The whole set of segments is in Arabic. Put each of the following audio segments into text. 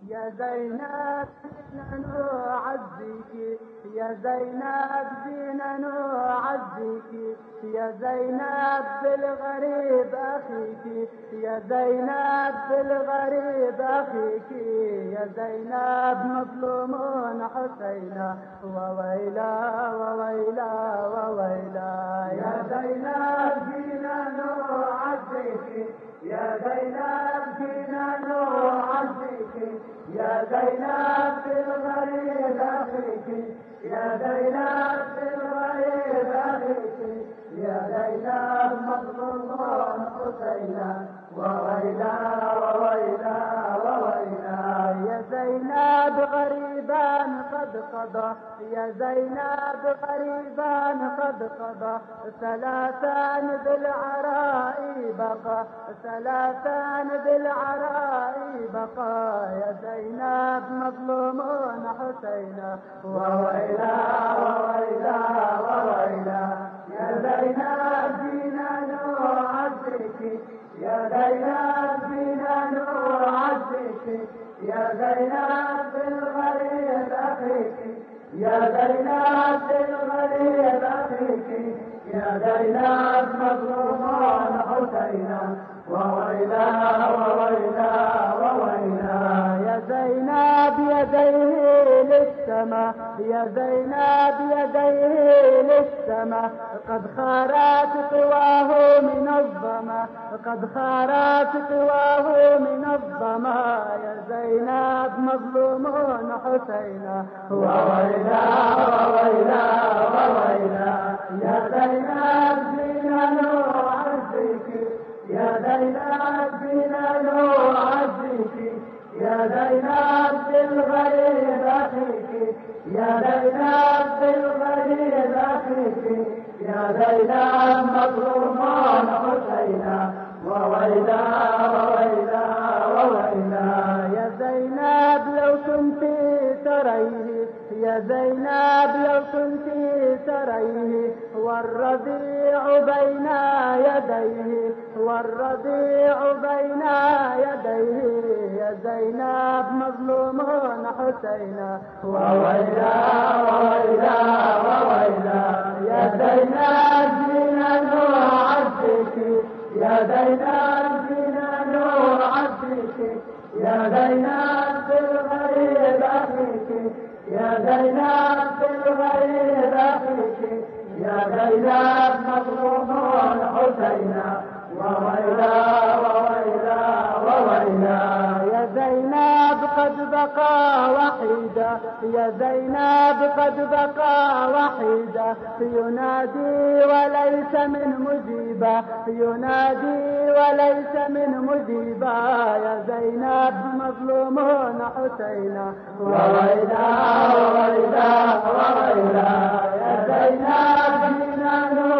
يا زينب جينا نعزيك، يا زينب جينا نعزيك، يا زينب بالغريب أخيك، يا زينب بالغريب أخيك، يا زينب مظلوم حسينا وويلا وويلا وويلا. يا زينب جينا نعزيك، يا زينب جينا نعزيك، يا زينب بالغريب أخيك، يا زينب بالغريب أخيك، يا زينب مظلوم حسينا وويلا وويلا وويلا. يا زينب غريبا قد قضى، يا زينب غريبا قد قضى، ثلاثان بالعراء بقى، ثلاثان بالعراء بقى، يا زينب مظلوم حسينا وويلا وويلا وويلا. يا زينب جينا نعزيك، يا زينب جينا نعزيك، يا زينب بالغريب أخيك، يا زينب بالغريب أخيك، يا زينب مظلوم حسينا وويلا وويلا وويلا. يا زينب يديه للسما، يا زينب يديه للسما، قد خارت قواه من الظما، قد خارت قواه من الظما، يا زينب مظلوم حسينا وويلا وويلا وويلا. يا زينب جينا نعزيك، يا زينب جينا نعزيك، يا زينب بالغريب أخيك، يا زينب بالغريب أخيك، يا زينب مظلوم حسينا وويلا وويلا وويلا. يا زينب لو كنت تريه، يا زينب لو كنت تريه، والرضيع بين يديه، والرضيع بين يديه، يا زينب مظلوم حسينا وويلا وويلا وويلا. يا زينب جينا نعزيك، يا زينب جينا نعزيك، يا زينب بالغريب أخيك، يا زينب بالغريب أخيك، يا زينب مظلوم حسينا وويلا وويلا وويلا. يا زينب قد بقى وحيدا، يا زينب قد بقى وحيدا، ينادي وليس من مجيبا، ينادي وليس من مجيبا، يا زينب مظلوم حسينا وويلا وويلا وويلا. يا زينب جينا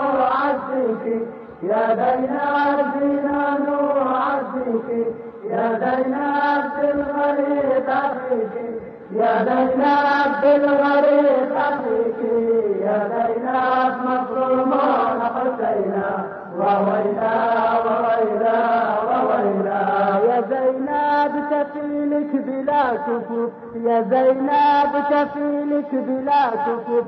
نعزيك، يا زينب جينا نعزيك، يا زينب بالغريب أخيك، يا زينب بالغريب أخيك، يا زينب مظلوم حسينا وويلا وويلا وويلا. يا زينب كفيلك بلا كفوف، يا زينب كفيلك بلا كفوف،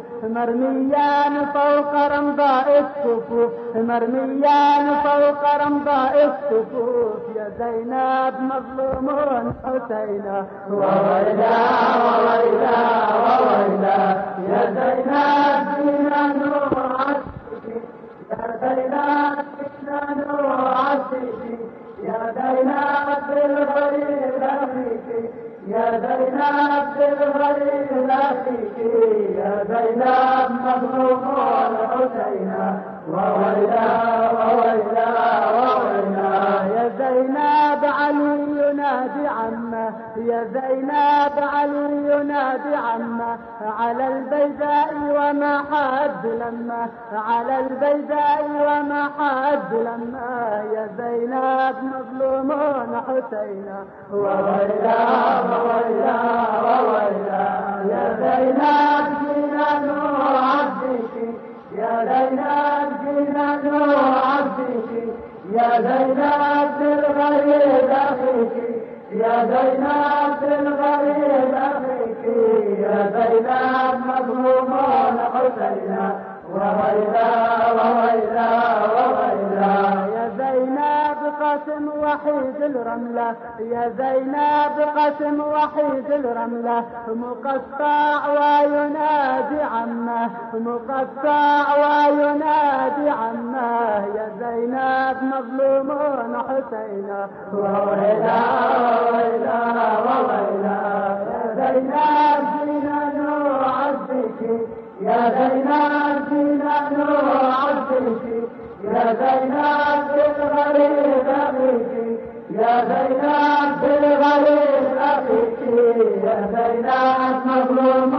مرميان فوق رمضاء الصفوف، مرميان فوق رمضاء الصفوف، يا زينب مظلوم حسينا وويلا وويلا وويلا. يا زينب جينا نعزيك، يا زينب جينا نعزيك، يا زينب بالغريب أخيك، يا زينب بالغريب أخيك، يا زينب مظلوم حسينا وويلا وويلا وويلا. يا زينب علي ينادي عمه، يا زينب علي ينادي عمه، على البيداء وما حد لما، على البيداء وما حد لما، يا زينب مظلوم حسينا وويلا وويلا وويلا. يا زينب جينا نعزيك، يا زينب جينا نعزيك، يا زينب بالغريب أخيك، يا زينب بالغريب حسينا وويلا وويلا وويلا يا زينب قاسم وحيد الرملة يا زينب قاسم وحيد الرملة مقطع وينادي عمه مقطع وينادي عمه يا زينب مظلوم حسينا وويلا وويلا وويلا يا زينب فينا نعزك يا زينب فينا نعزك يا زينب بالغريب أخيك يا زينب بالغريب أخيك يا زينب مظلوم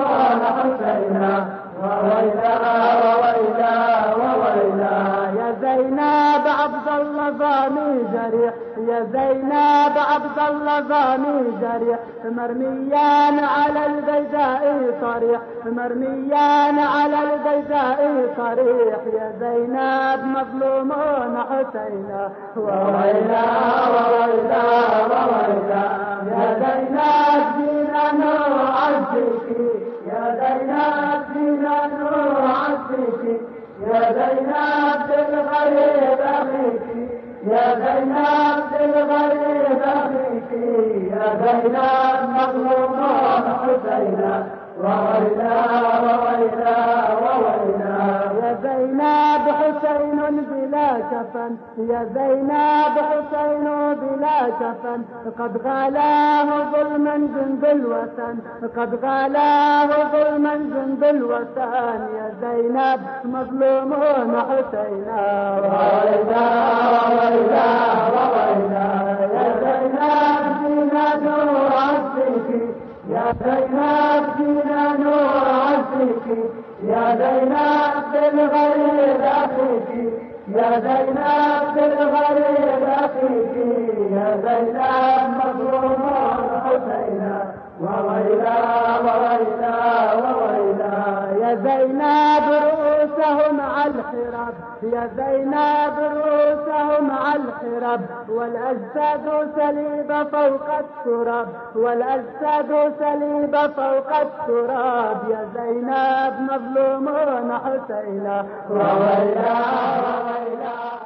حسينا وويلا وويلا وويلا يا زينب عبد الله ظامي جريح يا زينب عبد الله ظامي جريح مرميان على البيداء صريح مرميان على البيداء صريح يا زينب مظلومون حسينا وويلا وويلا وويلا يا زينب فينا نعزك يا زينب فينا نعزك يا زينب بالغريب أخيك يا زينب بالغريب أخيك يا زينب مظلومون حسينا وويلا وويلا وويلا يا زينب حسين بلا كفن يا زينب حسين بلا كفن قد غالاه ظلما جند الوثن قد غالاه ظلما جند الوثن يا زينب مظلومون حسينا وويلا وويلا وويلا يا زينب فينا نعزك يا زينب فينا نعزك يا زينب بالغريب أخيك يا زينب بالغريب أخيك يا زينب مظلومون حسينا وويلا وويلا وويلا يا زينب رؤوسهم على الحراب يا زينب رؤوسهم على الحراب والأجساد سليبة فوق التراب والأجساد سليبة فوق التراب يا زينب مظلومون حسينا وويلا وويلا